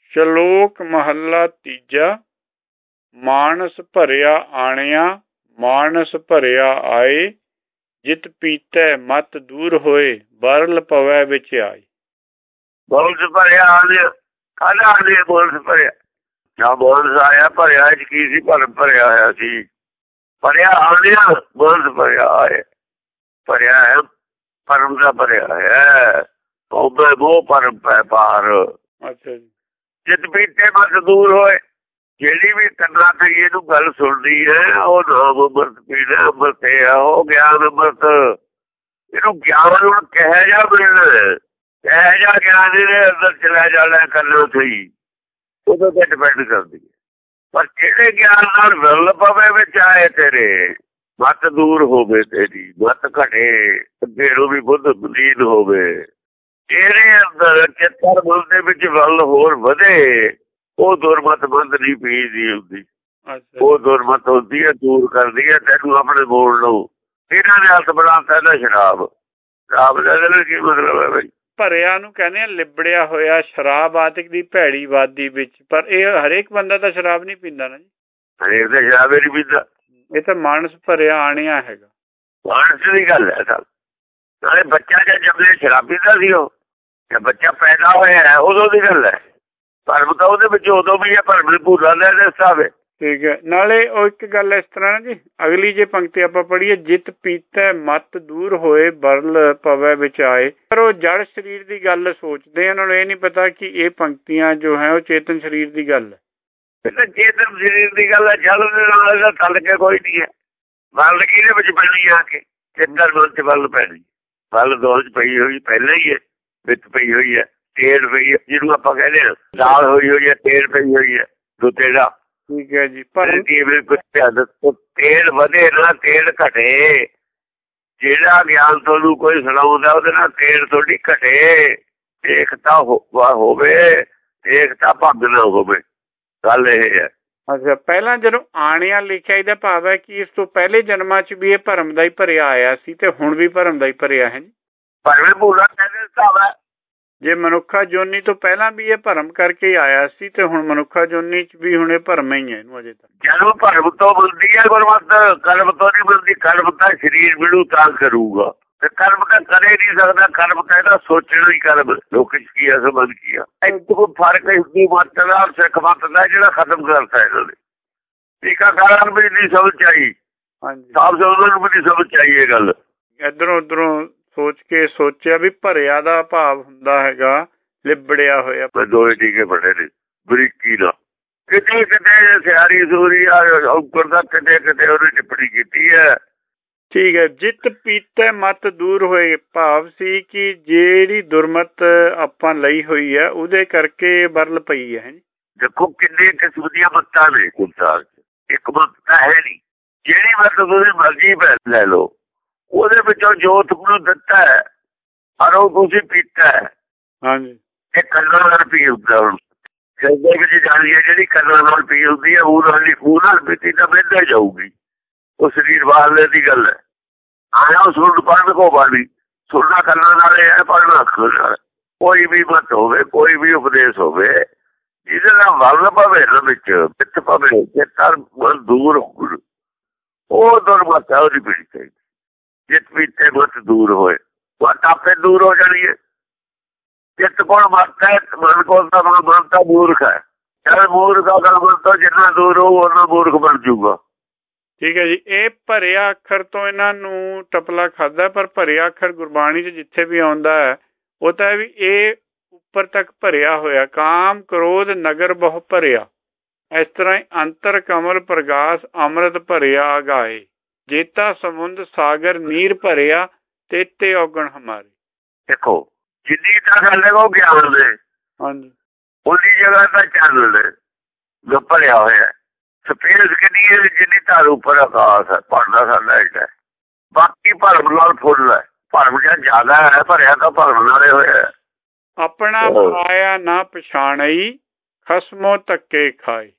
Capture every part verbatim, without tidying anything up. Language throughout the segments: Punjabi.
ਸ਼ਲੋਕ ਮਹੱਲਾ ਤੀਜਾ। ਮਾਨਸ ਭਰਿਆ ਆਣਿਆ ਮਾਨਸ ਭਰਿਆ ਆਏ, ਜਿਤ ਪੀਤੈ ਮਤ ਦੂਰ ਹੋਏ ਬਰਲ ਪਵੈ ਵਿੱਚ ਆਏ। ਬੋਲਸ ਭਰਿਆ ਆਣਿਆ ਕਾਹਦਾ ਆਣਿਆ ਬੋਲਸ ਭਰਿਆ ਜਾਂ ਬੋਲਸ ਆਇਆ ਭਰਿਆ ਚ ਕੀ ਸੀ? ਭਰਮ ਭਰਿਆ ਹੋਇਆ ਸੀ। ਭਰਿਆ ਆਣਿਆ ਬੋਲਸ ਭਰਿਆ ਆਏ, ਭਰਿਆ ਹੈ ਭਰਮ ਦਾ ਭਰਿਆ ਹੈ। ਉਹਦੇ ਮੋਹ ਭਰਮ ਪੈ ਪਾਰ। ਅੱਛਾ ਜੀ। ਜਿਤ ਪੀਤੇ ਮਤ ਦੂਰ ਹੋਏ, ਜਿਹੜੀ ਵੀ ਕੰਨਾਂ ਤੇ ਇਹਨੂੰ ਗੱਲ ਸੁਣਦੀ ਹੈ ਉਹ ਨਾਮ ਅੰਮ੍ਰਿਤ ਪੀਣਾ ਅੰਮ੍ਰਿਤ ਹੈ, ਉਹ ਗਿਆਨ ਅੰਮ੍ਰਿਤ। ਇਹਨੂੰ ਗਿਆਨ ਹੁਣ ਕਿਹੋ ਜਿਹਾ ਮਿਲਣਾ, ਕਿਹੋ ਜਿਹਾ ਗਿਆਨ ਇਹਦੇ ਅੰਦਰ ਚਲਾ ਜਾਣਾ ਕੰਨਾਂ ਸਹੀ, ਉਹਦੇ ਤੇ ਡਿਪੈਂਡ ਕਰਦੀ ਹੈ। ਪਰ ਜਿਹੜੇ ਗਿਆਨ ਨਾਲ ਵਿਰਲ ਪਵੇ ਵਿੱਚ ਆਏ, ਤੇਰੇ ਮਤ ਦੂਰ ਹੋਵੇ, ਤੇਰੀ ਮਤ ਘਟੇ, ਅੱਗੇ ਨੂੰ ਵੀ ਬੁੱਧ ਬਲੀਨ ਹੋਵੇ, ਇਹਦੇ ਅੰਦਰ ਚਿੱਤਰ ਮਨ ਦੇ ਵਿੱਚ ਵਿਰਲ ਹੋਰ ਵਧੇ, ਉਹ ਦੁਰਮਤ ਬੰਦ ਨਹੀਂ ਪੀਦੀ ਹੁੰਦੀ। ਉਹ ਦੁਰਮਤ ਹੁੰਦੀ ਹੈ, ਦੂਰ ਕਰਦੀ ਹੈ ਤੈਨੂੰ ਆਪਣੇ ਬੋਲ ਨੂੰ। ਇਹਨਾਂ ਨੇ ਹੱਥ ਬਣਾਤਾ ਇਹਦਾ ਸ਼ਰਾਬ। ਸ਼ਰਾਬ ਦਾ ਕੀ ਮਤਲਬ ਹੈ ਬਈ? ਭਰਿਆ ਨੂੰ ਕਹਿੰਦੇ ਆ ਲਿਬੜਿਆ ਹੋਇਆ, ਸ਼ਰਾਬ ਆਦਿਕ ਦੀ ਭੈੜੀ ਵਾਦੀ ਵਿੱਚ। ਪਰ ਇਹ ਹਰੇਕ ਬੰਦਾ ਤਾਂ ਸ਼ਰਾਬ ਨਹੀਂ ਪੀਂਦਾ ਨਾ ਜੀ। ਹਰੇਕ ਤਾਂ ਸ਼ਰਾਬ ਹੀ ਨਹੀਂ ਪੀਂਦਾ। ਇਹ ਤਾਂ ਮਾਨਸ ਭਰਿਆ ਆਣਿਆ ਹੈਗਾ। ਮਾਨਸ ਦੀ ਗੱਲ ਹੈ ਸਭ। ਨਾਲੇ ਬੱਚਾ ਜਦ ਜੰਮੇ ਸ਼ਰਾਬ ਪੀਂਦਾ ਸੀ, ਉਹ ਜਦ ਬੱਚਾ ਪੈਦਾ ਹੋਇਆ ਹੈ ਉਦੋਂ ਦੀ ਗੱਲ ਹੈ। ਭਰਮ ਤਾਂ ਉਹਦੇ ਵਿੱਚ ਉਦੋਂ ਵੀ ਹੈ, ਭਰਮ ਨੂੰ ਭੂਲਾ ਲੈ ਹਿਸਾਬ ਹੈ। ਠੀਕ ਹੈ। ਨਾਲੇ ਉਹ ਇੱਕ ਗੱਲ ਇਸ ਤਰ੍ਹਾਂ ਨਾ ਜੀ, ਅਗਲੀ ਜੇ ਪੰਕਤੀ ਆਪਾਂ ਪੜ੍ਹੀਏ, ਜਿਤ ਪੀਤੈ ਮਤ ਦੂਰ ਹੋਏ ਬਰਲ ਪਵੈ ਵਿੱਚ ਆਏ। ਪਰ ਉਹ ਜੜ ਸਰੀਰ ਦੀ ਗੱਲ ਸੋਚਦੇ ਆ, ਉਹਨਾਂ ਨੂੰ ਇਹ ਨਹੀਂ ਪਤਾ ਕਿ ਇਹ ਪੰਕਤੀਆਂ ਜੋ ਹੈ ਉਹ ਚੇਤਨ ਸਰੀਰ ਦੀ ਗੱਲ ਹੈ। ਚੇਤਨ ਸਰੀਰ ਦੀ ਗੱਲ ਹੈ। ਜਲ ਦੇ ਨਾਲ ਇਹਦਾ ਤਲ ਕੇ ਕੋਈ ਨਹੀਂ ਹੈ। ਬਲ ਕਿਹਦੇ ਵਿੱਚ ਪੈਣੀ ਆ ਕੇ? ਚੇਤਨ ਮਨ ਚ ਬਲ ਪੈਣੀ। ਬਲ ਦੋ ਚ ਪਈ ਹੋਈ ਪਹਿਲਾਂ ਹੀ ਹੈ, ਵਿੱਚ ਪਈ ਹੋਈ ਹੈ, ਤੇਲ ਪਈ, ਜਿਹਨੂੰ ਆਪਾਂ ਕਹਿੰਦੇ ਹਾਂ ਦਾਲ ਹੋਈ ਹੋਈ ਹੈ, ਤੇਲ ਪਈ ਹੋਈ ਹੈ ਦੋ ਤੇੜਾ। ਠੀਕ ਹੈ ਜੀ। ਪਰ ਤੇਲ ਵਧੇ ਨਾ ਤੇਲ ਘਟੇ। ਜਿਹੜਾ ਗਿਆਨ ਤੁਹਾਨੂੰ ਕੋਈ ਸੁਣਾਉਂਦਾ ਉਹਦੇ ਨਾਲ ਤੇਲ ਥੋੜੀ ਘਟੇ। ਏਕਤਾ ਹੋਵੇ, ਏਕਤਾ ਭੰਗ ਨਾ ਹੋਵੇ, ਗੱਲ ਇਹ ਹੈ। ਅੱਛਾ, ਪਹਿਲਾਂ ਜਦੋਂ ਆਣਿਆ ਲਿਖਿਆ ਇਹਦਾ ਭਾਵ ਹੈ ਕਿ ਇਸ ਤੋਂ ਪਹਿਲੇ ਜਨਮਾਂ ਚ ਵੀ ਇਹ ਭਰਮ ਦਾ ਹੀ ਭਰਿਆ ਆਇਆ ਸੀ ਤੇ ਹੁਣ ਵੀ ਭਰਮ ਦਾ ਹੀ ਭਰਿਆ ਹੈ ਜੀ। ਭਰਵੇਂ ਭੂਲਾ ਕਹਿੰਦੇ ਹਿਸਾਬ ਹੈ। ਜੇ ਮਨੁੱਖਾ ਜੋਨੀ ਤੋਂ ਪਹਿਲਾਂ ਵੀ ਇਹ ਭਰਮ ਕਰਕੇ ਆਇਆ ਸੀ ਤੇ ਹੁਣ ਮਨੁੱਖਾ ਜੋਨੀ ਚ ਵੀ ਹੁਣ ਇਹ ਭਰਮ ਹੀ ਹੈ ਇਹਨੂੰ ਅਜੇ ਤੱਕ। ਜਦੋਂ ਭਰਮ ਤੋਂ ਮਿਲਦੀ ਹੈ ਗੁਰਮਤ, ਕਲਮ ਤੋਂ ਨਹੀਂ ਮਿਲਦੀ। ਕਲਮ ਤਾਂ ਸਰੀਰ ਮਿਲੂ ਤਾਂ ਕਰੂਗਾ, ਤੇ ਕਲਮ ਤਾਂ ਕਰੇ ਨਹੀਂ ਸਕਦਾ। ਕਲਮ ਤਾਂ ਇਹਦਾ ਸੋਚਣਾ ਹੀ ਕਲਮ। ਲੋਕ ਕੀ ਆ ਸਮਝ ਕੀ ਆ, ਇੱਕ ਕੋਈ ਫਰਕ ਹਿੰਦੂ ਮਤ ਦਾ ਸਿੱਖ ਮਤ ਦਾ ਜਿਹੜਾ ਖਤਮ ਕਰਤਾ ਇਹਨਾਂ ਨੇ। ਟੀਕਾਕਾਰਾਂ ਨੂੰ ਵੀ ਨਹੀਂ ਸਮਝ ਆਈ, ਸਾਫ ਸਮਝਣ ਨੂੰ ਵੀ ਨਹੀਂ ਸਮਝ ਆਈ ਇਹ ਗੱਲ। ਇੱਧਰੋਂ ਉੱਧਰੋਂ ਸੋਚ ਕੇ ਸੋਚਿਆ ਵੀ ਭਰਿਆ ਦਾ ਭਾਵ ਹੁੰਦਾ ਹੈਗਾ ਲਿਬੜਿਆ ਹੋਇਆ। ਦੋਏ ਟੀਕੇ ਬੜੇ ਨੇ ਬਰੀਕੀ ਨਾਲ। ਕਿਤੇ ਕਿਤੇ ਸਿਆਰੀ ਸੂਰੀ ਉੱਪਰ ਦਾ ਕਿਤੇ ਕਿਤੇ ਉਹਨੇ ਟਿੱਪਣੀ ਕੀਤੀ ਹੈ। ਠੀਕ ਹੈ। ਜਿਤ ਪੀਤੇ ਮਤ ਦੂਰ ਹੋਏ ਭਾਵ ਸੀ ਕਿ ਜਿਹੜੀ ਦੁਰਮਤ ਆਪਾਂ ਲਈ ਹੋਈ ਹੈ ਉਹਦੇ ਕਰਕੇ ਬਰਲ ਪਈ ਹੈ। ਦੇਖੋ ਕਿੰਨੇ ਕਿਸਮ ਦੀਆਂ ਮੱਤਾਂ ਨੇ ਸੰਸਾਰ ਚ, ਇੱਕ ਮੱਤ ਤਾਂ ਹੈ ਨਹੀਂ। ਜਿਹੜੀ ਮੱਤ ਤੁਸੀਂ ਮਰਜ਼ੀ ਲੈ ਲਓ, ਉਹਦੇ ਵਿੱਚੋਂ ਜੋ ਤੁਹਾਨੂੰ ਦਿੱਤਾ ਹੈ ਔਰ ਉਹ ਤੁਸੀਂ ਪੀਤਾ ਹੈ। ਹਾਂਜੀ। ਇਹ ਕੰਨਾਂ ਨਾਲ ਪੀ ਹੁੰਦਾ। ਹੁਣ ਹਿਰਦੇ ਵਿੱਚ ਜਾਣੀ ਹੈ ਜਿਹੜੀ ਕੰਨਾਂ ਨਾਲ ਪੀ ਹੁੰਦੀ ਹੈ, ਉਹ ਨਾਲ ਖੂਹ ਨਾਲ ਪੀਤੀ ਤਾਂ ਮਿਲਦਾ ਜਾਊਗੀ। ਉਹ ਸਰੀਰ ਬਾਹਰਲੇ ਦੀ ਗੱਲ ਹੈ। ਆਇਆ ਸੁਣ ਪੜ੍ਹਨ ਕੋ ਬਾਣੀ, ਸੁਣਨਾ ਕੰਨਾਂ ਨਾਲ ਹੈ, ਪੜ੍ਹਨਾ ਅੱਖਾਂ ਨਾਲ। ਕੋਈ ਵੀ ਮਤ ਹੋਵੇ, ਕੋਈ ਵੀ ਉਪਦੇਸ਼ ਹੋਵੇ, ਜਿਹਦੇ ਨਾਲ ਵਲ ਪਵੇ ਨਾ ਵਿੱਚ ਪਿੱਤ ਪਵੇ, ਚੇਤਰ ਮਨ ਦੂਰ ਹੋਣ, ਉਹ ਦੁਰਮਤ ਹੈ, ਉਹਦੀ ਪੀੜੀ ਚਾਹੀਦੀ। ਜਿਤ ਪੀਤੇ ਮਤ ਦੂਰ ਹੋਏ, ਮਤ ਆਪੇ ਦੂਰ ਹੋ ਜਾਣੀ ਹੈ। ਜਿੱਤ ਕੋਲ ਮਤ ਹੈ, ਮਨ ਕੋਲ ਤਾਂ ਮਨ ਤਾਂ ਮੂਰਖ ਹੈ। ਚਾਹੇ ਮੂਰਖ ਅਗਰ ਮਨ ਤੋਂ ਜਿੰਨਾ ਦੂਰ ਹੋਊ ਉਹਨਾਂ ਮੂਰਖ ਬਣ ਜਾਊਗਾ। ਠੀਕ ਹੈ ਜੀ। ਇਹ ਭਰਿਆ ਅੱਖਰ ਤੋਂ ਇਹਨਾਂ ਨੂੰ ਟਪਲਾ ਖਾਦਾ, ਪਰ ਭਰਿਆ ਅੱਖਰ ਗੁਰਬਾਣੀ ਚ ਜਿੱਥੇ ਵੀ ਆਉਂਦਾ ਹੈ ਉਹ ਤਾਂ ਵੀ ਇਹ ਉੱਪਰ ਤੱਕ ਭਰਿਆ ਹੋਇਆ। ਕਾਮ ਕ੍ਰੋਧ ਨਗਰ ਬਹੁ ਭਰਿਆ, ਇਸ ਤਰ੍ਹਾਂ ਹੀ ਅੰਤਰ ਕਮਲ ਪ੍ਰਗਾਸ ਅੰਮ੍ਰਿਤ ਭਰਿਆ ਅਗਾਏ, ਜੇਤਾ ਸਮੁੰਦ ਸਾਗਰ ਨੀਰ ਭਰਿਆ, ਤੇਤੇ ਔਗਣ ਹਮਾਰੇ। ਦੇਖੋ ਜਿੰਨੀ ਤਾਂ ਗੱਲ ਹੈ ਉਹ ਗਿਆਨ ਦੇ, ਹਾਂਜੀ, ਉਹਦੀ ਜਗ੍ਹਾ ਤਾਂ ਚੱਲ ਜੋ ਭਰਿਆ ਹੋਇਆ। ਸਪੇਸ ਕਿੰਨੀ ਹੈ ਜਿੰਨੀ ਧਰ ਉੱਪਰ ਆਕਾਸ਼ ਹੈ, ਭਰਦਾ ਸਾਡਾ ਇੱਕ ਹੈ। ਬਾਕੀ ਭਰਮ ਨਾਲ ਫੁੱਲ ਹੈ। ਭਰਮ ਜਾਂ ਜ਼ਿਆਦਾ ਹੈ, ਭਰਿਆ ਤਾਂ ਭਰਮ ਨਾਲੇ ਹੋਇਆ। ਆਪਣਾ ਆਇਆ ਨਾ ਪਛਾਣਈ, ਖਸਮੋ ਧੱਕੇ ਖਾਏ।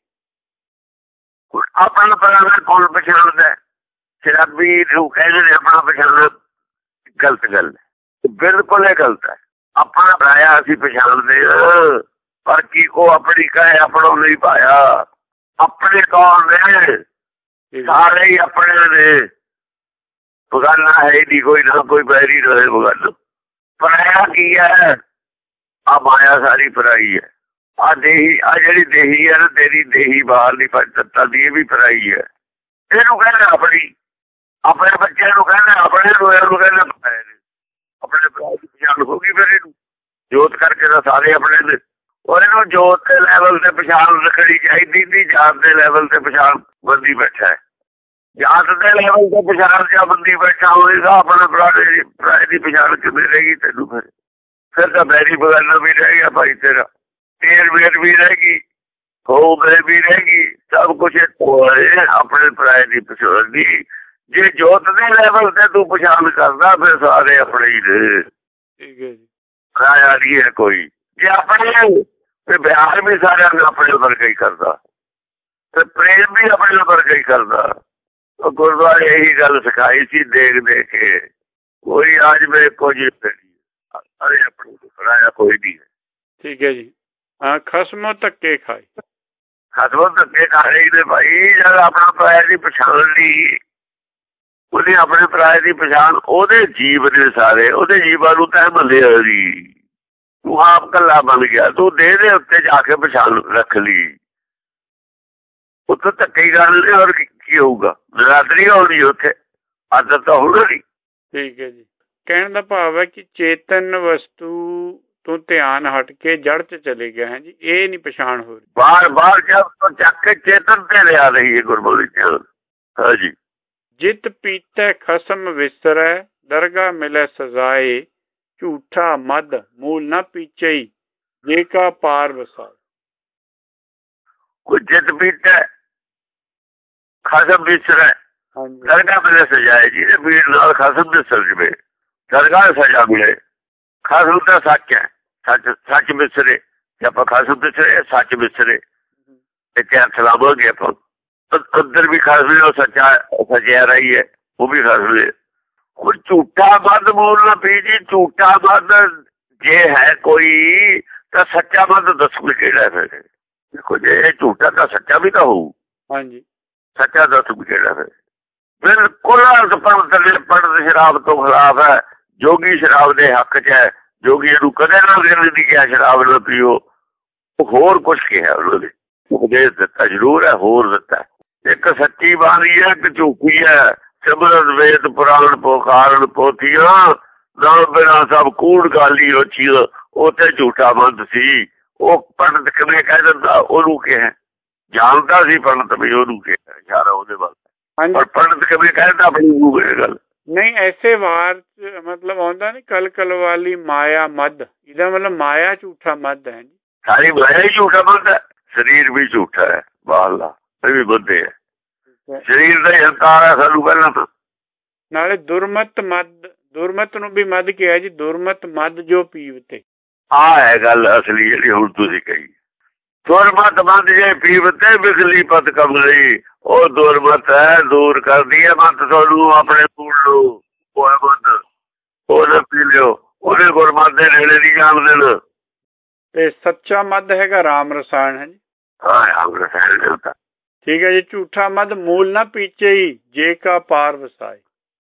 ਆਪਣਾ ਪਰਾਣਾ ਕੌਣ ਪਛਾਣਦਾ? ਸ਼ਰਾਬੀ ਨੂੰ ਕਹਿੰਦੇ ਨੇ ਆਪਣਾ ਪਛਾਣਨਾ ਗਲਤ ਗੱਲ ਹੈ, ਬਿਲਕੁਲ ਇਹ ਗਲਤ ਹੈ। ਆਪਣਾ ਪਰਾਇਆ ਅਸੀਂ ਪਛਾਣਦੇ ਹਾਂ, पर की को अपनी कहे अपनों नहीं पाया। अपने कौन ने? सारे ही अपने ने। बगाना है ही नहीं कोई, ना कोई बैरी रहे बगाना। पराया की है? आ माया सारी पराई है। आ देही, आ जी देही है ना तेरी, देही बाहर नहीं पंज तत्तां दी, ये भी पराई है। ਇਹਨੂੰ कहना अपनी, अपने बच्चे कहना अपने, कहना अपने भरा की पछाण होगी। फिर ਇਹਨੂੰ जोत करके तो सारे अपने ने। और ਇਹਨੂੰ जोत के लैवल से पछाण रखनी चाहिए थी। जात के लैवल से पछाण बंदी बैठा है। जात के लैवल से पछाण जा बंदी बैठा होएगा, अपने पराए पराए की पछाण किमें रहेगी तेनू? फिर फिर तो बैरी बगाना भी रह गया भाई तेरा, तेर मेर भी रहेगी, हो में भी रहेगी, सब कुछ अपने पराए की पछाण दी। जे जोत के लैवल से तू पछाण करदा फिर सारे अपने ही ने। ठीक है जी। पराया नहीं है कोई। जे अपने फिर प्यार भी सारे अपने वर्गा ही करदा, फिर प्रेम भी अपने वर्गा ही करदा। तो गुरुद्वारे यही गल सिखाई सी देख देख के, कोई आज में कुछ अरे अपने पराया कोई नहीं है। ठीक है जी। हाँ, खसमों धक्के खाए, खसमों धक्के खा रही ने भाई। जब अपना पराया की पछाण ली, ਉਹਨੇ ਆਪਣੇ ਪਰਾਏ ਦੀ ਪਛਾਣ, ਉਹਦੇ ਜੀਵ ਨੇ ਸਾਰੇ, ਉਹਦੇ ਜੀਵਾਂ ਨੂੰ ਤੈਂ ਮੰਨਿਆ ਨਹੀਂ। ਤੂੰ ਆਪ ਕੱਲਾ ਬਣ ਗਿਆ, ਤੂੰ ਦੇਹ ਦੇ ਉੱਤੇ ਜਾ ਕੇ ਪਛਾਣ ਰੱਖ ਲਈ। ਉੱਥੇ ਧੱਕੇ ਹੀ ਕਰਨੇ, ਹੋਰ ਕੀ ਹੋਊਗਾ? ਨਰਾਦਰੀ ਹੋਣੀ ਉੱਥੇ, ਆਦਤ ਤਾਂ ਹੋਣਾ ਨਹੀਂ। ਠੀਕ ਹੈ ਜੀ। ਕਹਿਣ ਦਾ ਭਾਵ ਹੈ ਕਿ ਚੇਤਨ ਵਸਤੂ ਤੋਂ ਧਿਆਨ ਹਟ ਕੇ ਜੜ ਚ ਚਲੇ ਗਿਆ ਹੈ ਜੀ, ਇਹ ਨਹੀਂ ਪਛਾਣ ਹੋ ਰਹੀ। ਬਾਰ ਬਾਰ ਜਦ ਚੱਕ ਕੇ ਚੇਤਨ ਤੇ ਲਿਆ ਰਹੀ ਹੈ ਗੁਰਬਾਣੀ ਧਿਆਨ। ਹਾਂਜੀ। जित पीते खसम विसरै, दरगाह मिले सजाए, झूठा मद मूल न पीछे, जे का पार वसाए। कोई जित पीते खसम विसरै, दरगाह मिले सजाए। जी पीड़ नाल खसम विसर जवे, दरगाह सजा मिले। खसम तो सच है, सच सच विसरे। आप खसम विसरे, सच विसरे, इतने हथ लावांगे आप। अंदर भी खसम है, सच्चा सचिया रही है, वो भी खसम है। और झूठा मद मूल ना पी जी। झूठा मद जे है कोई तो सच्चा मद दसो केड़ा है? फिर देखो जे झूठा तो सच्चा भी तो हो। हाँ जी। सच्चा दस भी केड़ा? फिर बिल्कुल पंडित पंडित शराब तो खिलाफ है, जोगी शराब के हक च है। जोगी नूं कदे ना नहीं कहा शराब ना पीओ, होर कुछ कहा उन्होंने, उपदेश दिता जरूर है, होर दिता। एक सच्ची बाणी है, एक झूठी है। सिमरत वेद पुराण पोखारण पोथिया, ना बिना सब कूड़ गाली ओछिया। उत्थे झूठा मत सी। वो पंडित किवें कह दिंदा? ओनू कहा जानदा सी पंडित भी, ओनू कहा इशारा ओहदे वाल। पर पंडित किवें कहदा अपनी मूंह ये गल नहीं? ऐसे वार मतलब आउंदा नहीं कल कल वाली माया मद, इहदा मतलब माया झूठा मद है जी। सारी माया ही झूठा मद है। शरीर भी झूठा है, बाहरला ਇਹ ਵੀ ਬੰਦੇ ਹੈ। ਸਰੀਰ ਦਾ ਹੀ ਹੰਕਾਰ ਹੈ ਸਾਨੂੰ ਪਹਿਲਾਂ ਤਾਂ। ਨਾਲੇ ਦੁਰਮਤ ਮਦ, ਦੁਰਮਤ ਨੂੰ ਵੀ ਮਦ ਕਿਹਾ ਜੀ, ਦੁਰਮਤ ਮਦ ਜੋ ਪੀਵਤੇ। ਆ ਹੈ ਗੱਲ ਅਸਲੀ ਜਿਹੜੀ ਹੁਣ ਤੁਸੀਂ ਕਹੀ। ਦੁਰਮਤ ਮਦ ਜੇ ਪੀਵਤੇ ਬਿਗਲੀ ਪਤ ਕਮਲੀ, ਉਹ ਦੁਰਮਤ ਹੈ, ਦੂਰ ਕਰਦੀ ਹੈ ਮਤ ਤੁਹਾਨੂੰ ਆਪਣੇ ਕੋਲ ਨੂੰ। ਉਹ ਹੈ ਮਦ, ਉਹ ਨਾ ਪੀ ਲਿਓ, ਉਹਨੇ ਗੁਰਮਤ ਦੇ ਨੇੜੇ ਨਹੀਂ ਜਾਣ ਦੇਣਾ। ਤੇ ਸੱਚਾ ਮਦ ਹੈਗਾ ਰਾਮ ਰਸਾਇਣ ਹੈ ਜੀ। ਹਾਂ ਰਾਮ ਰਸਾਇਣ ਹੁੰਦਾ। ठीक है जी। झूठा मद मूल ना पीछे ही, जे का पार वसाए।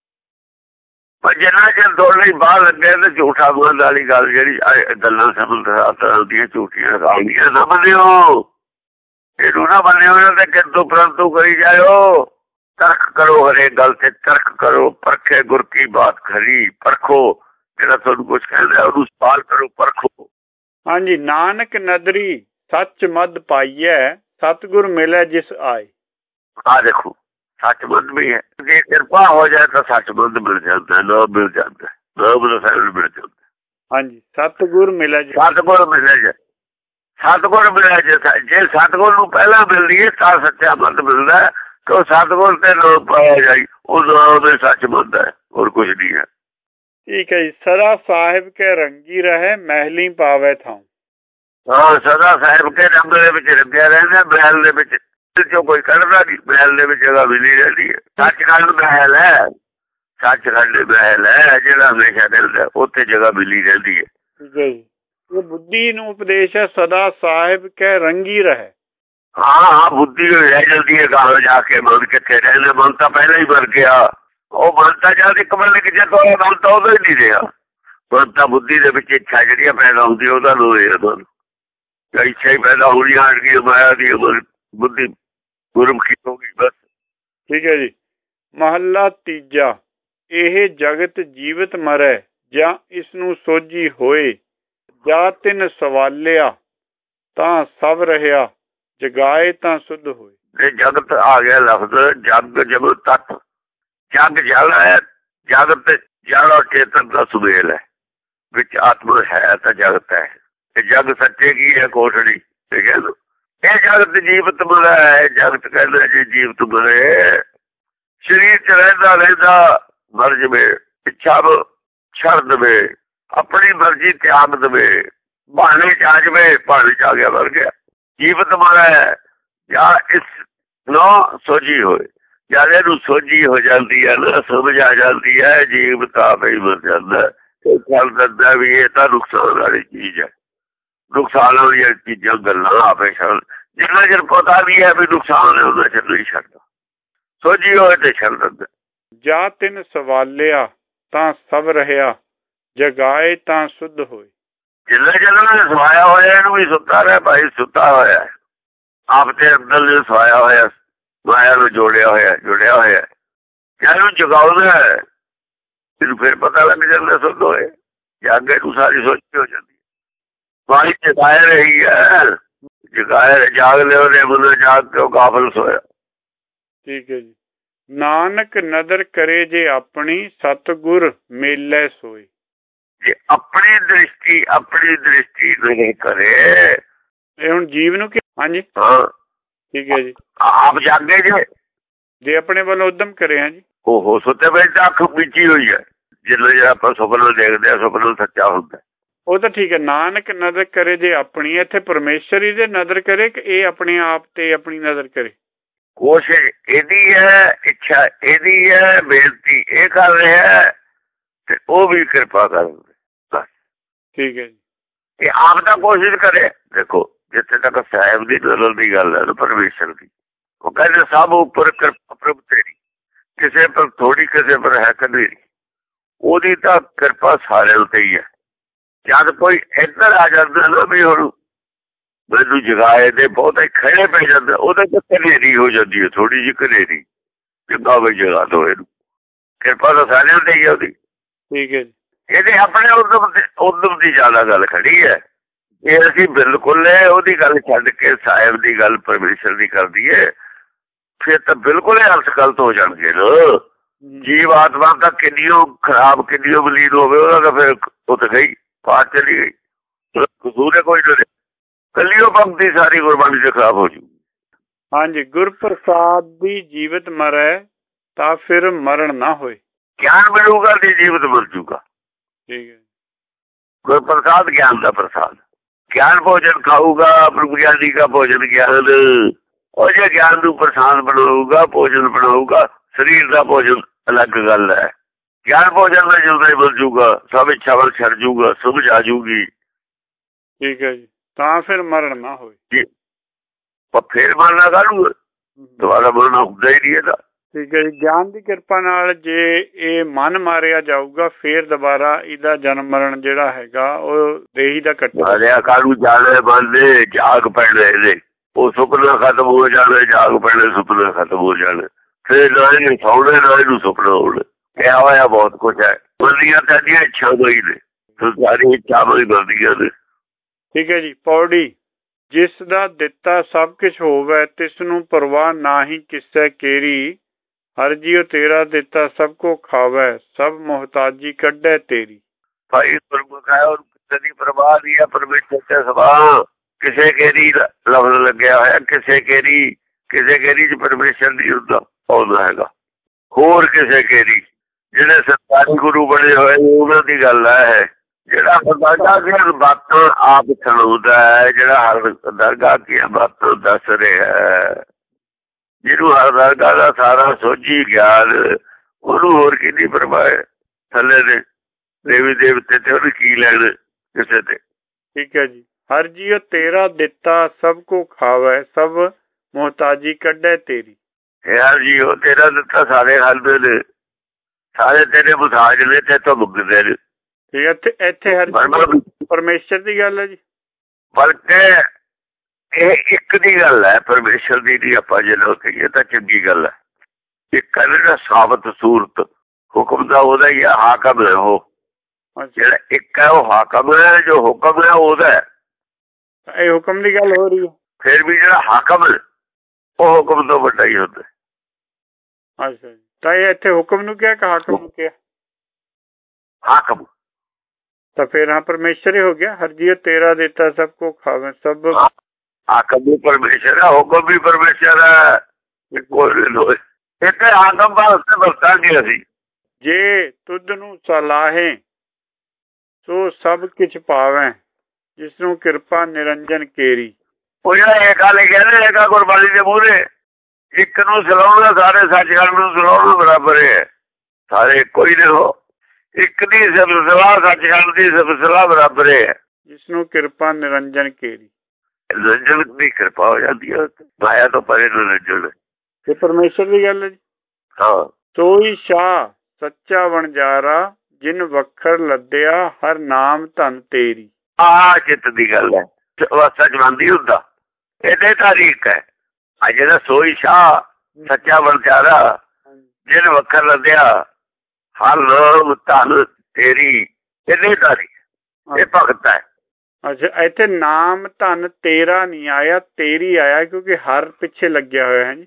पर जिन्ना चਿਰ ਦੋਲੇ ਬਾਹਰ ਲੱਗੇ ਤੇ ਝੂਠਾ ਮਦ ਵਾਲੀ ਗੱਲ ਜਿਹੜੀ ਗੱਲਾਂ ਸਮਝਦਾਰਾਂ ਦੀਆਂ ਝੂਠੀਆਂ ਗਾਲੀਆਂ ਨਾ ਮੰਨਿਓ। ਇਹਨੂੰ ਨਾ ਮੰਨਿਓ, ਇਹਨਾਂ ਤੇ ਕਿੰਤੂ ਪ੍ਰੰਤੂ ਕਰੀ ਜਾਇਓ। ਤਰਕ ਕਰੋ, ਹਰੇਕ ਗੱਲ ਤੇ ਤਰਕ ਕਰੋ। ਪਰਖੇ ਗੁਰ ਕੀ ਬਾਤ ਖਰੀ, ਪਰਖੋ ਜਿਹੜਾ ਤੁਹਾਨੂੰ ਕੁਛ ਕਹਿੰਦਾ ਉਹਨੂੰ ਸਵਾਲ ਕਰੋ, ਪਰਖੋ। ਹਾਂਜੀ। ਨਾਨਕ ਨਦਰੀ ਸੱਚ ਮਦ ਪਾਈਐ, सतगुर मिले जिस आए। आ देखो सचमंद भी है, जे कृपा हो जाए तो सचमंद मिल जाता है, नाम मिल जाता है, नाम रसायन मिल जाता है। हाँ जी। सतगुर मिले, सतगुर मिले जाए, सतगुर मिले जाए। जे सतगुर नूं पहला मिल लिए तो सच्चा मंद मिलता है। तो सतगुर ते नाम पाया जाए, वो नाम में सचमंद है, और कुछ नहीं है। ठीक है जी। सदा साहिब के रंगी रहे, महली पावे थां। हाँ, सदा साहिब के रंग ਦੇ ਵਿੱਚ ਰੰਗਿਆ ਰਹਿੰਦਾ, ਮਹਿਲ ਦੇ ਵਿੱਚ ਚੋਂ ਕੋਈ ਕੱਢਦਾ ਨਹੀਂ। ਮਹਿਲ ਦੇ ਵਿੱਚ ਜਗ੍ਹਾ ਮਿਲੀ ਰਹਿੰਦੀ ਹੈ। ਸੱਚਖੰਡ ਮਹਿਲ ਹੈ, ਸੱਚਖੰਡ ਮਹਿਲ ਹੈ ਜਿਹੜਾ ਹਮੇਸ਼ਾ ਰਹਿੰਦਾ, ਉੱਥੇ ਜਗ੍ਹਾ ਮਿਲੀ ਰਹਿੰਦੀ ਹੈ। ਇਹ ਬੁੱਧੀ ਨੂੰ ਉਪਦੇਸ਼ ਹੈ ਸਦਾ ਸਾਹਿਬ ਕਹਿ ਰੰਗੀ ਰਹੇ। ਹਾਂ ਹਾਂ ਬੁੱਧੀ ਰਹਿ ਜਾਂਦੀ ਹੈ ਗਾਹ ਜਾ ਕੇ ਮਨ ਕਿੱਥੇ ਰਹਿੰਦੇ ਮਨ ਤਾਂ ਪਹਿਲਾਂ ਹੀ ਮਰ ਗਿਆ ਉਹ ਮਨ ਤਾਂ ਜਦ ਇੱਕ ਮਨ ਕਿ ਜਦ ਮਨ ਤਾਂ ਉਦੋਂ ਹੀ ਨਹੀਂ ਰਿਹਾ ਮਨ ਤਾਂ ਬੁੱਧੀ ਦੇ ਵਿੱਚ ਇੱਛਾ ਜਿਹੜੀਆਂ ਪੈਦਾ ਹੁੰਦੀ ਉਹਦਾ ਲੋਏ ਮਨ ਇੱਛਾ ਹੀ ਪੈਦਾ ਹੋਣੀ ਹਟ ਗਈ ਮਾਇਆ ਦੀ ਬੁੱਧੀ ਗੁਰਮੁਖੀ ਹੋ ਗਈ ਬਸ। ਠੀਕ ਹੈ ਜੀ। ਮਹੱਲਾ ਤੀਜਾ ਇਹ ਜਗਤ ਜੀਵਤ ਮਰੈ ਜਾਂ ਇਸ ਨੂੰ ਸੋਝੀ ਹੋਏ ਜਾਂ ਤਿਨ ਸਵਾਲਿਆ ਤਾਂ ਸਭ ਰਹਿਆ ਜਗਾਏ ਤਾਂ ਸੁਧ ਹੋਏ। ਇਹ ਜਗਤ ਆ ਗਿਆ ਲਫ਼ਜ਼ ਜਗ ਜਬ ਤੱਕ ਜਗ ਜਲ ਹੈ ਜਗਤ ਜਲ ਔਰ ਚੇਤਨ ਦਾ ਸੁਮੇਲ ਹੈ ਵਿੱਚ ਆਤਮਾ ਹੈ ਤਾਂ ਜਗਤ ਹੈ। ਇਹ ਜਗ ਸੱਚੇ ਕੀ ਹੈ ਕੋਠੜੀ ਠੀਕ ਹੈ ਇਹ ਜਗਤ ਜੀਵਤ ਮਰੈ ਹੈ ਜਗਤ ਕਹਿੰਦਾ ਜੀ ਜੀਵਤ ਮਰੇ ਸਰੀਰ ਚ ਰਹਿੰਦਾ ਰਹਿੰਦਾ ਮਰ ਜਵੇ ਇੱਛਾ ਛੱਡ ਦੇਵੇ ਆਪਣੀ ਮਰਜ਼ੀ ਤਿਆਗ ਦੇਵੇ ਭਾਣੇ ਚ ਆ ਜਾਵੇ ਭਾਣੇ ਚ ਆ ਗਿਆ ਮਰ ਗਿਆ। ਜੀਵਤ ਮਰੈ ਜਾਂ ਇਸ ਨੂੰ ਸੋਝੀ ਹੋਏ ਜਦ ਇਹਨੂੰ ਸੋਝੀ ਹੋ ਜਾਂਦੀ ਹੈ ਨਾ ਸਮਝ ਆ ਜਾਂਦੀ ਹੈ ਜੀਵਤ ਆਪੇ ਹੀ ਮਰ ਜਾਂਦਾ ਇਹ ਚੱਲ ਦਿੰਦਾ ਵੀ ਇਹ ਤਾਂ ਨੁਕਸਾਨ ਵਾਲੀ ਚੀਜ਼ ਹੈ ਨੁਕਸਾਨ ਵਾਲੀਆਂ ਚੀਜ਼ਾਂ ਗੱਲਾਂ ਆਪੇ ਛੱਡ ਜਿੰਨਾ ਚਿਰ ਪਤਾ ਵੀ ਹੈ ਵੀ ਨੁਕਸਾਨ ਹੈ ਉਹਨਾਂ ਚਿਰ ਨਹੀਂ ਛੱਡਦਾ ਸੋਝੀ ਹੋਏ ਤੇ ਛੱਡ ਦਿੰਦਾ। ਜਾਂ ਤਿੰਨ ਸਵਾਲਿਆ ਤਾਂ ਸਭ ਰਹਿਆ ਜਗਾਏ ਤਾਂ ਸੁਧ ਹੋਏ। ਜਿੰਨਾ ਚਿਰ ਨੇ ਸਵਾਇਆ ਹੋਇਆ ਇਹਨੂੰ ਵੀ ਸੁੱਤਾ ਰਿਹਾ ਭਾਈ ਸੁੱਤਾ ਹੋਇਆ ਆਪ ਤੇ ਅੰਦਰ ਨੇ ਸਵਾਇਆ ਹੋਇਆ ਮਾਇਆ ਨੂੰ ਜੋੜਿਆ ਹੋਇਆ ਜੁੜਿਆ ਹੋਇਆ ਇਹਨੂੰ ਜਗਾਉਂਦਾ ਇਹਨੂੰ ਫਿਰ ਪਤਾ ਲੱਗ ਜਾਂਦਾ ਸੁੱਧ ਹੋਏ ਜਾਗੇ ਨੂੰ ਸਾਰੀ ਸੋਚ ਹੋ ਜਾਂਦੀ ਬਾਣੀ ਜਗਾਏ ਰਹੀ ਹੈ ਜਗਾਏ ਜਾਗ ਲਿਓ ਨੇ ਮਨ ਜਾਗ ਕੇ ਗਾਫਲ ਸੋਇਆ। ਠੀਕ ਹੈ ਜੀ। ਨਾਨਕ ਨਦਰ ਕਰੇ ਜੇ ਆਪਣੀ ਸਤਿਗੁਰ ਮੇਲੇ ਸੋਏ। ਜੇ ਆਪਣੀ ਦ੍ਰਿਸ਼ਟੀ ਆਪਣੀ ਦ੍ਰਿਸ਼ਟੀ ਨਹੀਂ ਕਰੇ ਇਹ ਹੁਣ ਜੀਵ ਨੂੰ ਕਿ ਹਾਂਜੀ ਹਾਂ ਠੀਕ ਹੈ ਜੀ ਆਪ ਜਾਗੇ ਜੇ ਜੇ ਆਪਣੇ ਵੱਲੋਂ ਉਦਮ ਕਰੇ ਹਾਂ ਜੀ ਉਹ ਸੁੱਤੇ ਪਏ ਤਾਂ ਅੱਖ ਮੀਚੀ ਹੋਈ ਹੈ ਜਦੋਂ ਜਿਹੜਾ ਆਪਾਂ ਸੁਪਨਾ ਦੇਖਦੇ ਆ ਸੁਪਨਾ ਸੱਚਾ ਹੁੰਦਾ ਉਹ ਤਾਂ ਠੀਕ ਹੈ। ਨਾਨਕ ਨਜ਼ਰ ਕਰੇ ਜੇ ਆਪਣੀ ਇੱਥੇ ਪਰਮੇਸ਼ਰ ਹੀ ਦੇ ਨਜ਼ਰ ਕਰੇ ਕਿ ਇਹ ਆਪਣੇ ਆਪ ਤੇ ਆਪਣੀ ਨਜ਼ਰ ਕਰੇ ਕੋਸ਼ਿਸ਼ ਇਹਦੀ ਹੈ ਇੱਛਾ ਇਹਦੀ ਹੈ ਬੇਨਤੀ ਇਹ ਕਰ ਰਿਹਾ ਤੇ ਉਹ ਵੀ ਕਿਰਪਾ ਕਰ ਠੀਕ ਹੈ ਜੀ। ਇਹ ਆਪ ਦਾ ਕੋਸ਼ਿਸ਼ ਕਰੇ ਦੇਖੋ ਜਿੱਥੇ ਤੱਕ ਸਾਹਿਬ ਦੀ ਨਜ਼ਰ ਦੀ ਗੱਲ ਹੈ ਪਰਮੇਸ਼ਰ ਦੀ ਉਹ ਕਹਿੰਦੇ ਸਭ ਉੱਪਰ ਕਿਰਪਾ ਪ੍ਰਭ ਤੇਰੀ ਕਿਸੇ ਪਰ ਥੋੜੀ ਕਿਸੇ ਪਰ ਹੈ ਕਦੇ ਉਹਦੀ ਤਾਂ ਕਿਰਪਾ ਸਾਰਿਆਂ ਉੱਤੇ ਹੀ ਹੈ। ਜਦ ਕੋਈ ਇੱਧਰ ਆ ਜਾਂਦਾ ਨਾ ਵੀ ਹੁਣ ਮੈਨੂੰ ਜਗਾਏ ਦੇ ਬਹੁਤੇ ਖੜੇ ਪੈ ਜਾਂਦਾ ਉਹਦੇ ਤੇ ਕਨੇਰੀ ਹੋ ਜਾਂਦੀ ਹੈ ਥੋੜੀ ਜਿਹੀ ਕਨੇਰੀ ਚੰਗਾ ਵੀ ਜਗਾ ਦੋ ਇਹਨੂੰ ਕਿਰਪਾ ਤਾਂ ਸਾਰਿਆਂ ਉੱਤੇ ਹੀ ਹੈ ਉਹਦੀ। ਠੀਕ ਹੈ ਜੀ। ਇਹਦੇ ਆਪਣੇ ਉਦਮ ਉਦਮ ਦੀ ਜ਼ਿਆਦਾ ਗੱਲ ਖੜੀ ਹੈ ਇਹ ਅਸੀਂ ਬਿਲਕੁਲ ਉਹਦੀ ਗੱਲ ਛੱਡ ਕੇ ਸਾਹਿਬ ਦੀ ਗੱਲ ਪਰਮੇਸ਼ਰ ਦੀ ਕਰ ਦਈਏ ਫਿਰ ਤਾਂ ਬਿਲਕੁਲ ਹੀ ਅਰਥ ਗਲਤ ਹੋ ਜਾਣਗੇ ਨਾ। ਜੀਵ ਆਤਮਾ ਤਾਂ ਕਿੰਨੀਓ ਖਰਾਬ ਕਿੰਨੀਓ ਬਲੀਦ ਹੋਵੇ ਉਹਦਾ ਤਾਂ ਫਿਰ ਉੱਤ ਗਈ ਪਾਰ ਚਲੀ ਗਈ ਕਸੂਰ ਕੋਈ ਨਹੀਂ ਕੱਲੀਓ ਪੰਕਤੀ ਸਾਰੀ ਗੁਰਬਾਣੀ ਦੇ ਖਰਾਬ ਹੋ ਜੂ। ਹਾਂਜੀ ਗੁਰ ਪ੍ਰਸਾਦ ਦੀ ਜੀਵਤ ਮਰੈ ਤਾਂ ਫਿਰ ਮਰਨ ਨਾ ਹੋਏ। ਗਿਆਨ ਮਿਲੂਗਾ ਤੇ ਜੀਵਤ ਮਰ ਜੂਗਾ। ਠੀਕ ਹੈ। ਗੁਰ ਪ੍ਰਸਾਦ ਗਿਆਨ ਦਾ ਪ੍ਰਸਾਦ ਗਿਆਨ ਭੋਜਨ ਖਾਊਗਾ ਪ੍ਰਭੂ ਗਿਆਨੀ ਦਾ ਭੋਜਨ ਗਿਆਨ ਉਹ ਜੇ ਗਿਆਨ ਨੂੰ ਪ੍ਰਸਾਦ ਬਣਾਊਗਾ ਭੋਜਨ ਬਣਾਊਗਾ ਸਰੀਰ ਦਾ ਭੋਜਨ ਅਲੱਗ ਗੱਲ ਹੈ ਗਿਆਨ ਭੋਜਨ ਦਾ ਜਿਉਂਦਾ ਹੀ ਮਿਲ ਜੂਗਾ ਸਭ ਇੱਛਾ ਵੱਲ ਛੱਡ ਜੂਗਾ ਸਮਝ ਆ ਜੂਗੀ। ਠੀਕ ਹੈ ਜੀ। ਤਾਂ ਫਿਰ ਮਰਨ ਨਾ ਹੋਏ ਜੀ ਪਰ ਫੇਰ ਮਰਨਾ ਕਾਹਨੂੰ ਦੁਬਾਰਾ ਮਰਨਾ ਹੁੰਦਾ ਹੀ ਨਹੀਂ ਇਹਦਾ। ਠੀਕ ਹੈ ਜੀ। ਗਿਆਨ ਦੀ ਕਿਰਪਾ ਨਾਲ ਜੇ ਇਹ ਮਨ ਮਾਰਿਆ ਜਾਊਗਾ ਫੇਰ ਦੁਬਾਰਾ ਇਹਦਾ ਜਨਮ ਮਰਨ ਜਿਹੜਾ ਹੈਗਾ ਉਹ ਦੇਹੀ ਦਾ ਕੱਟਾ ਮਾਰਿਆ ਕਾਹਨੂੰ ਜਾਣੇ ਬੰਦੇ ਜਾਗ ਪੈਣੇ ਇਹਦੇ ਉਹ ਸੁਪਨਾ ਖਤਮ ਹੋ ਜਾਣੇ ਜਾਗ ਪੈਣੇ ਸੁਪਨਾ ਖਤਮ ਹੋ ਜਾਣੇ ਫੇਰ ਨਾ ਇਹਨੂੰ ਸੌਣੇ ਨਾ ਇਹਨੂੰ ਸੁਪਨਾ ਹੋਣੇ ਕਿਹਾ ਹੋਇਆ ਬਹੁਤ ਕੁਛ ਹੈ ਬੰਦੀਆਂ ਸਾਡੀਆਂ ਇੱਛਾ ਹੋਈ ਨੇ ਸਾਰੀ ਇੱਛਾ ਹੋਈ ਬੰਦੀਆਂ ਨੇ। ਠੀਕ ਹੈ ਜੀ। ਪੌੜੀ ਜਿਸ ਦਾ ਦਿੱਤਾ ਸਭ ਕੁਛ ਹੋਵੇ ਤਿਸ ਨੂੰ ਪਰਵਾਹ ਨਾ ਹੀ ਕਿਸੈ ਕੇਰੀ ਹਰ ਜੀਉ ਤੇਰਾ ਦਿੱਤਾ ਸਭ ਕੋ ਖਾਵੇ ਸਭ ਮੁਹਤਾਜੀ ਕੱਢੇ ਤੇਰੀ। ਭਾਈ ਗੁਰਮੁਖ ਹੈ ਉਹਨੂੰ ਕਿਸੇ ਦੀ ਪਰਵਾਹ ਨਹੀਂ ਹੈ ਪਰਮੇਸ਼ਰ ਤੇ ਸਵਾ ਕਿਸੇ ਕੇਰੀ ਲਫ਼ਜ਼ ਲੱਗਿਆ ਹੋਇਆ ਕਿਸੇ ਕੇਰੀ ਕਿਸੇ ਕੇਰੀ ਚ ਪਰਮੇਸ਼ਰ ਨਹੀਂ ਹੁੰਦਾ ਆਉਂਦਾ ਹੈਗਾ ਹੋਰ ਕਿਸੇ ਕੇਰੀ ਜਿਹੜੇ ਸਰਕਾਰੀ ਗੁਰੂ ਬਣੇ ਹੋਏ ਉਹਨਾਂ ਦੀ ਗੱਲ ਹੈ ਜਿਹੜਾ ਦਰਗਾਹ ਦੀਆਂ ਬਾਤਾਂ ਆਪ ਸੁਣਾਉਂਦਾ ਹੈ ਜਿਹੜਾ ਹਰ ਦਰਗਾਹ ਦੀਆਂ ਬਾਤਾਂ ਦੱਸ ਰਿਹਾ ਜਿਹਨੂੰ ਹਰ ਦਰਗਾਹ ਦਾ ਸਾਰਾ ਸੋਝੀ ਗਿਆਨ ਉਹਨੂੰ ਹੋਰ ਕਿੰਨੀ ਪਰਵਾਹ ਥੱਲੇ ਦੇ ਦੇਵੀ ਦੇਵਤੇ ਤੇ ਉਹਨੂੰ ਕੀ ਲੈਣ ਕਿਸੇ ਤੇ ठीक है जी। हर जियो तेरा दिता सब को खावे सब मोहताजी कड्डे तेरी। यार जियो तेरा दिता सारे खांदे ने सारे तेरे मुताज ने ते तो मुकदे ने। ठीक है इत्थे इत्थे हर परमेश्वर दी गल है जी। बल्कि ਇਹ ਇੱਕ ਦੀ ਗੱਲ ਹੈ ਪਰਮੇਸ਼ਰ ਦੀ ਨਹੀਂ ਆਪਾਂ ਜੇ ਲੋ ਕਹੀਏ ਤਾਂ ਚੰਗੀ ਗੱਲ ਹੈ। ਇੱਕ ਹੈ ਜਿਹੜਾ ਸਾਬਤ ਸੂਰਤ ਹੁਕਮ ਦਾ ਉਹਦਾ ਹੀ ਹਾਕਮ ਹੈ ਉਹ ਜਿਹੜਾ ਇੱਕ ਹੈ ਉਹ ਹਾਕਮ ਹੈ ਜੋ ਹੁਕਮ ਹੈ ਉਹਦਾ ਇਹ ਹੁਕਮ ਦੀ ਗੱਲ ਹੋ ਰਹੀ ਹੈ। ਫਿਰ ਵੀ ਜਿਹੜਾ ਹਾਕਮ ਹੈ ਉਹ ਹੁਕਮ ਤੋਂ ਵੱਡਾ ਹੀ ਹੁੰਦਾ। ਅੱਛਾ ਜੀ ਤਾਂ ਇਹ ਇੱਥੇ ਹੁਕਮ ਨੂੰ ਕਿਹਾ ਕਿ ਹਾਕਮ ਨੂੰ ਕਿਹਾ? ਹਾਕਮ ਤਾਂ ਫਿਰ ਹਾਂ ਪਰਮੇਸ਼ਰ ਹੀ ਹੋ ਗਿਆ। ਹਰ ਜੀਓ ਤੇਰਾ ਦਿੱਤਾ ਸਭ ਕੋ ਖਾਵੇ ਸਭ ਹਾਕਮ ਵੀ ਪਰਮੇਸ਼ਰ ਹੈ ਹੁਕਮ ਵੀ ਪਰਮੇਸ਼ਰ ਹੈ। ਕੋਈ ਇੱਥੇ ਹਾਕਮ ਵਾਸਤੇ ਵਰਤਾਂਗੇ ਅਸੀਂ ਜੇ ਤੁਧ ਨੂੰ ਸਲਾਹੇ ਸੋ ਸਭ ਕੁਛ ਪਾਵੇਂ ਜਿਸ ਨੂੰ ਕਿਰਪਾ ਨਿਰੰਜਨ ਕੇਰੀ। ਉਹ ਜਿਹੜਾ ਇਹ ਗੱਲ ਕਹਿੰਦੇ ਹੈਗਾ ਗੁਰਬਾਣੀ ਦੇ ਮੂਹਰੇ ਇੱਕ ਨੂੰ ਸਲਾਉਣਾ ਸਾਰੇ ਸੱਚਖੰਡ ਨੂੰ ਸਲਾਉਣਾ ਬਰਾਬਰ ਹੈ। ਸਾਰੇ ਕੋਈ ਨਹੀਂ ਹੋ ਇੱਕ ਦੀ ਸਲਾਹ ਸੱਚਖੰਡ ਦੀ ਸਲਾਹ ਬਰਾਬਰ ਹੈ। ਜਿਸ ਨੂੰ ਕਿਰਪਾ ਨਿਰੰਜਨ ਕੇਰੀ ਨਿਰੰਜਨ ਦੀ ਕਿਰਪਾ ਹੋ ਜਾਂਦੀ ਹੈ ਮਾਇਆ ਤੋਂ ਪਰੇ ਨਿਰੰਜਨ ਇਹ ਪਰਮੇਸ਼ਰ ਦੀ ਗੱਲ ਹੈ ਜੀ। ਹਾਂ ਸੋਈ ਸ਼ਾਹ ਸੱਚਾ ਵਣਜਾਰਾ ਜਿਨ ਵੱਖਰ ਲੱਦਿਆ ਹਰ ਨਾਮ ਧਨ ਤੇਰੀ। ਆਹ ਚਿੱਤ ਦੀ ਗੱਲ ਹੈ ਅਵਸਥਾ ਜਵਾਂਦੀ ਹੁੰਦਾ ਇਹਦੇ ਤਾਰੀਖ ਹੈ। ਆ ਜਿਹੜਾ ਸੋਈ ਸ਼ਾਹ ਸੱਚਾ ਵਣਜਾਰਾ ਜਿਨ ਵੱਖਰ ਲੱਦਿਆ ਹਰ ਨਾਮ ਧਨ ਤੇਰੀ ਇਹਦੇ ਤਾਰੀਖ ਇਹ ਭਗਤ ਹੈ। ਅੱਛਾ ਇੱਥੇ ਨਾਮ ਧਨ ਤੇਰਾ ਨਹੀਂ ਆਇਆ ਤੇਰੀ ਆਇਆ ਕਿਉਂਕਿ ਹਰ ਪਿੱਛੇ ਲੱਗਿਆ ਹੋਇਆ ਹੈ ਜੀ।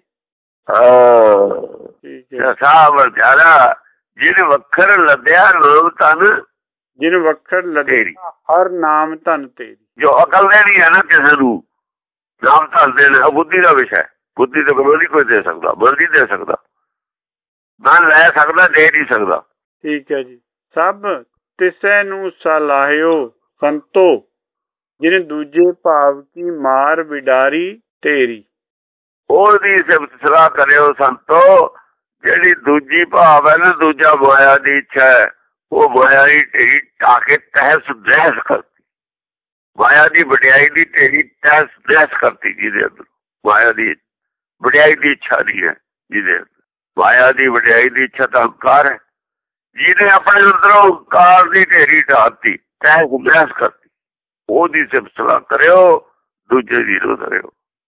ਹਾਂ ਸਾਹ ਵਣਜਾਰਾ ਜਿਨ ਵੱਖਰ ਲੱਦਿਆ ਨਾਮ ਧਨ ਜਿਨ ਵੱਖਰ ਲੱਦਿਆ ਹਰ ਨਾਮ ਧਨ ਤੇਰੀ। ਜੋ ਅਕਲ ਦੇਣੀ ਹੈ ਨਾ ਕਿਸੇ ਨੂੰ ਨਾਮ ਧਨ ਦੇਣਾ ਬੁੱਧੀ ਦਾ ਵਿਸ਼ਾ ਬੁੱਧੀ ਤੋਂ ਬਿਨਾਂ ਨਹੀਂ ਕੋਈ ਦੇ ਸਕਦਾ ਮਨ ਨਹੀਂ ਦੇ ਸਕਦਾ ਨਾ ਲੈ ਸਕਦਾ ਦੇ ਨਹੀਂ ਸਕਦਾ। ਠੀਕ ਹੈ ਜੀ। ਸਭ ਤਿਸੈ ਨੂੰ ਸਲਾਹਿਓ ਸੰਤੋ ਜਿਨ ਦੂਜੇ ਭਾਵ ਕੀ ਮਾਰ ਵਿਡਾਰੀ ਤੇਰੀ। ਉਹਦੀ ਸਿਫਤ ਸਲਾਹ ਕਰਿਓ ਸੰਤੋ ਜਿਹੜੀ ਦੂਜੀ ਭਾਵ ਹੈ ਨਾ ਦੂਜਾ ਮਾਇਆ ਦੀ ਇੱਛਾ ਹੈ ਉਹ ਮਾਇਆ ਦੀ ਢੇਰੀ ਢਾ ਕੇ ਤਹਿਸ ਦਹਿਸ ਕਰਤੀ। ਮਾਇਆ ਦੀ ਵਡਿਆਈ ਦੀ ਢੇਰੀ ਤਹਿਸ ਦਹਿਸ ਕਰਤੀ ਜਿਹਦੇ ਅੰਦਰ ਮਾਇਆ ਦੀ ਵਡਿਆਈ ਦੀ ਇੱਛਾ ਨਹੀਂ ਹੈ ਜਿਹਦੇ ਅੰਦਰ ਮਾਇਆ ਦੀ ਵਡਿਆਈ ਦੀ ਇੱਛਾ ਤਾਂ ਹੰਕਾਰ ਹੈ। ਜਿਹਨੇ ਆਪਣੇ ਅੰਦਰੋਂ ਹੰਕਾਰ ਦੀ ਢੇਰੀ ਢਾਤੀ ਤਹਿਸ ਦਹਿਸ ਕਰਤੀ ਉਹਦੀ ਸਿਫਤ ਸਲਾਹ ਕਰਿਓ ਦੂਜੇ ਦੀ ਨਾ ਕਰਿਓ।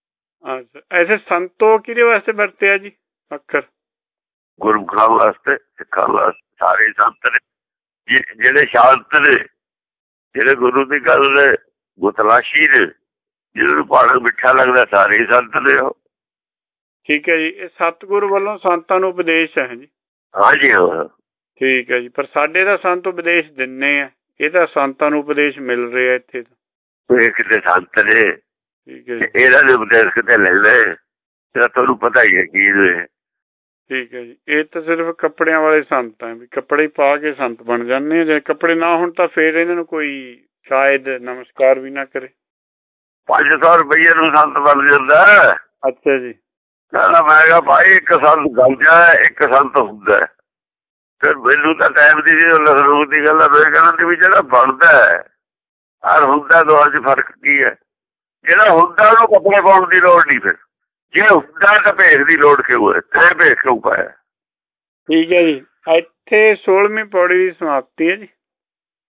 ਐਸੇ ਸੰਤੋ ਕਿਹਦੇ ਵਾਸਤੇ ਵਰਤਿਆ ਜੀ ਅੱਖਰ? ਗੁਰਮੁਖਾਂ ਵਾਸਤੇ ਸਿੱਖਾਂ ਵਾਸਤੇ ਸਾਰੇ ਸੰਤ ਨੇ ਜਿਹੜੇ ਸ਼ਾਂਤ ਨੇ ਜਿਹੜੇ ਗੁਰੂ ਦੀ ਗੱਲ ਨੇ ਮੁਤਲਾਸ਼ੀ ਨੇ ਜਿਹਨਾਂ ਨੂੰ ਪਾਣਾ ਮਿੱਠਾ ਲੱਗਦਾ ਸਾਰੇ ਹੀ ਸੰਤ ਨੇ ਉਹ। ਠੀਕ ਹੈ ਜੀ। ਇਹ ਸਤਿਗੁਰੂ ਵੱਲੋਂ ਸੰਤਾਂ ਨੂੰ ਉਪਦੇਸ਼ ਹੈ ਜੀ। ਹਾਂਜੀ ਹਾਂ ਠੀਕ ਹੈ ਜੀ। ਪਰ ਸਾਡੇ ਤਾਂ ਸੰਤ ਉਪਦੇਸ਼ ਦਿੰਨੇ ਆ ਇਹ ਤਾਂ ਸੰਤਾਂ ਨੂੰ ਉਪਦੇਸ਼ ਮਿਲ ਰਿਹਾ ਇੱਥੇ ਤਾਂ ਇਹ ਕਿਤੇ ਸੰਤ ਨੇ। ਠੀਕ ਹੈ ਜੀ। ਇਹਨਾਂ ਦੇ ਉਪਦੇਸ਼ ਕਿਤੇ ਲੈ ਲੈ ਇਹਦਾ ਤੁਹਾਨੂੰ ਪਤਾ ਹੀ ਹੈ ਕੀ ਨੇ। ਠੀਕ ਹੈ ਜੀ। ਇਹ ਤਾਂ ਸਿਰਫ ਕੱਪੜਿਆਂ ਵਾਲੇ ਸੰਤ ਆ ਵੀ ਕੱਪੜੇ ਪਾ ਕੇ ਸੰਤ ਬਣ ਜਾਂਦੇ ਆ ਜੇ ਕੱਪੜੇ ਨਾ ਹੋਣ ਤਾਂ ਫੇਰ ਇਹਨਾਂ ਨੂੰ ਕੋਈ ਸ਼ਾਇਦ ਨਮਸਕਾਰ ਵੀ ਨਾ ਕਰੇ। ਪੰਜ ਸੌ ਰੁਪਈਏ ਨੂੰ ਸੰਤ ਬਣ ਜਾਂਦਾ। ਅੱਛਾ ਜੀ। ਕਹਿੰਦਾ ਮੈਂ ਕਿਹਾ ਭਾਈ ਇੱਕ ਸੰਤ ਗੰਜਾ ਇੱਕ ਸੰਤ ਹੁੰਦਾ ਫਿਰ ਮੈਨੂੰ ਤਾਂ ਟਾਈਮ ਦੀ ਲਖਨਊ ਦੀ ਗੱਲ ਆ ਮੈਂ ਕਹਿੰਦਾ ਵੀ ਜਿਹੜਾ ਬਣਦਾ ਹੈ ਔਰ ਹੁੰਦਾ ਦੋਹਾਂ 'ਚ ਫਰਕ ਕੀ ਹੈ? ਜਿਹੜਾ ਹੁੰਦਾ ਉਹਨੂੰ ਕੱਪੜੇ ਪਾਉਣ ਦੀ ਲੋੜ ਨਹੀਂ ਫਿਰ ਜੇ ਹੁੰਦਾ ਤਾਂ ਭੇਖ ਦੀ ਲੋੜ ਕਿਉਂ ਹੈ ਤੈਂ ਭੇਖ ਕਿਉਂ ਪਾਇਆ? ਠੀਕ ਹੈ ਜੀ। ਇੱਥੇ ਸੋਲਵੀਂ ਪੌੜੀ ਦੀ ਸਮਾਪਤੀ ਹੈ ਜੀ।